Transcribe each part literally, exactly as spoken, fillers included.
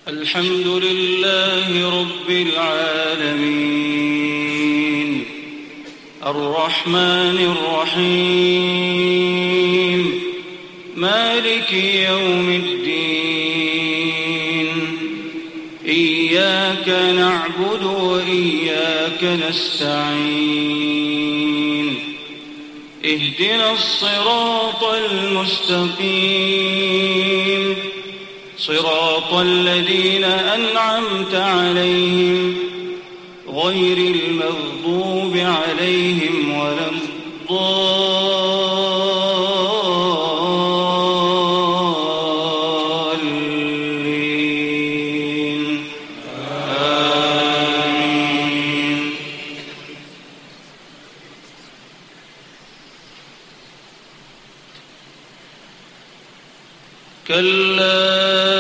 الحمد لله رب العالمين الرحمن الرحيم مالك يوم الدين إياك نعبد وإياك نستعين اهدنا الصراط المستقيم صراط الذين أنعمت عليهم غير المغضوب عليهم ولا الضالين آمين. كلا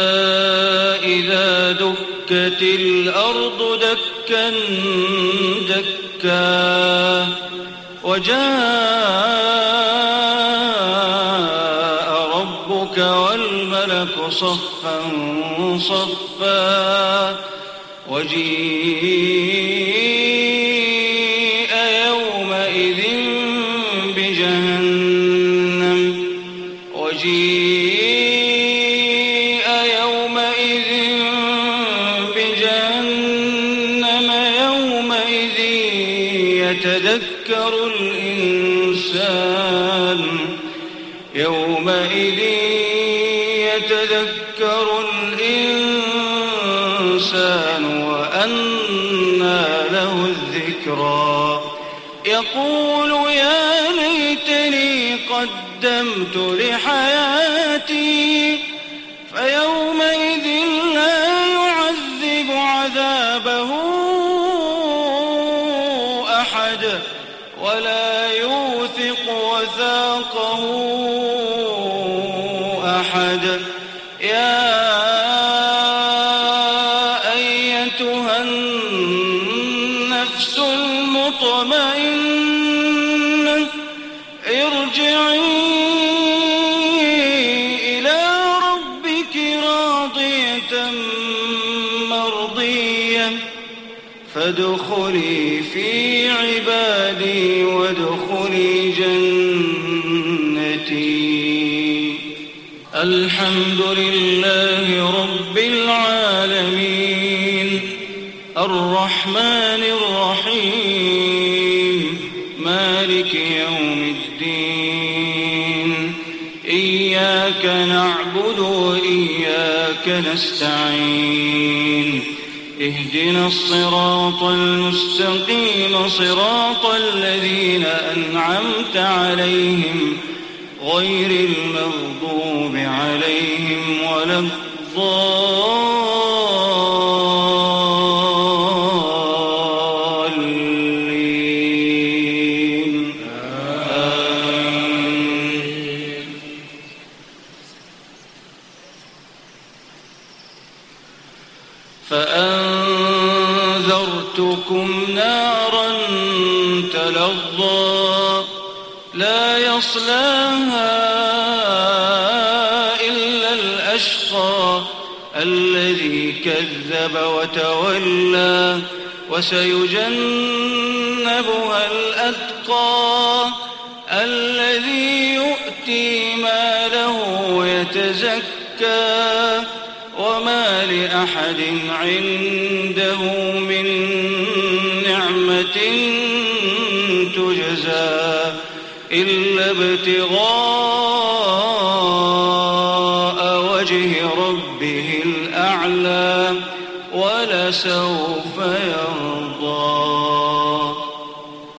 إذا دكت الأرض دكا دكا وجاء ربك والملك صفا صفا وجيء يومئذ بجهنم وجيء يتذكر الإنسان يومئذ يتذكر الإنسان وأنى له الذكرى يقول يا ليتني قدمت لحياتي فيومئذ لا يعذب عذابه ولا يوثق وثاقه أحد يا أيتها النفس المطمئنة ارجعي إلى ربك راضية مرضية فادخلي في عبادي وادخلي جنتي. الحمد لله رب العالمين الرحمن الرحيم مالك يوم الدين إياك نعبد وإياك نستعين اهدنا الصراط المستقيم صراط الذين أنعمت عليهم غير المغضوب عليهم ولا الضالين آمين. فأنذرتكم نارا تلظى لا يصلاها إلا الأشقى الذي كذب وتولى وسيجنبها الأتقى الذي يؤتي ماله يتزكى وما لأحد عنده من نعمة تجزى إلا ابتغاء وجه ربه الأعلى ولسوف يرضى.